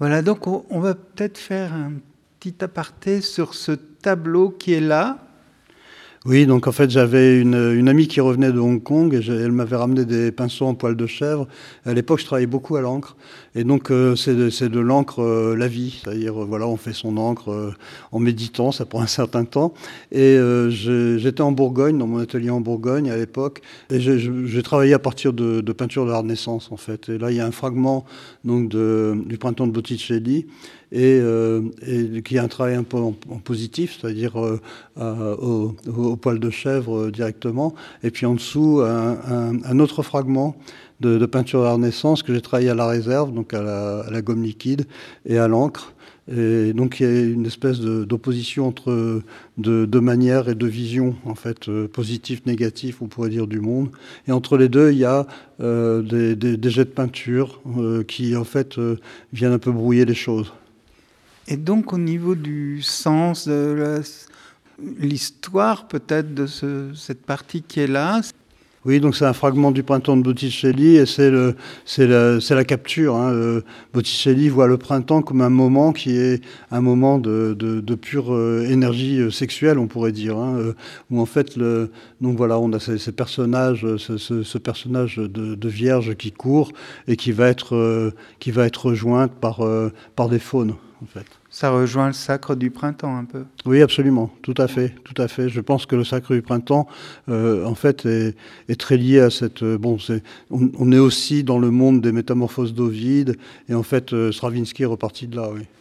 Voilà, donc on va peut-être faire un petit aparté sur ce tableau qui est là. Oui, donc en fait, j'avais une amie qui revenait de Hong Kong et elle m'avait ramené des pinceaux en poil de chèvre. À l'époque, je travaillais beaucoup à l'encre. Et donc, c'est de l'encre la vie. C'est-à-dire, voilà, on fait son encre en méditant, ça prend un certain temps. Et j'étais en Bourgogne, dans mon atelier en Bourgogne à l'époque. Et j'ai travaillé à partir de peintures de la Renaissance, en fait. Et là, il y a un fragment donc, du printemps de Botticelli. Et qui a un travail un peu en positif, c'est-à-dire au poil de chèvre directement. Et puis en dessous, un autre fragment de peinture de la Renaissance que j'ai travaillé à la réserve, donc à la gomme liquide et à l'encre. Et donc il y a une espèce d'opposition entre deux manières et de visions, en fait, positif, négatif, on pourrait dire, du monde. Et entre les deux, il y a des jets de peinture qui, en fait, viennent un peu brouiller les choses. Et donc au niveau du sens, de l'histoire peut-être de cette partie qui est là. Oui, donc c'est un fragment du printemps de Botticelli et c'est la capture. Hein. Botticelli voit le printemps comme un moment qui est un moment de pure énergie sexuelle, on pourrait dire, hein, où en fait, donc voilà, on a ces personnages, ce personnage de vierge qui court et qui va être rejointe par des faunes, en fait. Ça rejoint le sacre du printemps un peu. Oui, absolument, tout à fait, tout à fait. Je pense que le sacre du printemps, en fait, est très lié à cette. On est aussi dans le monde des métamorphoses d'Ovide, et en fait, Stravinsky est reparti de là, oui.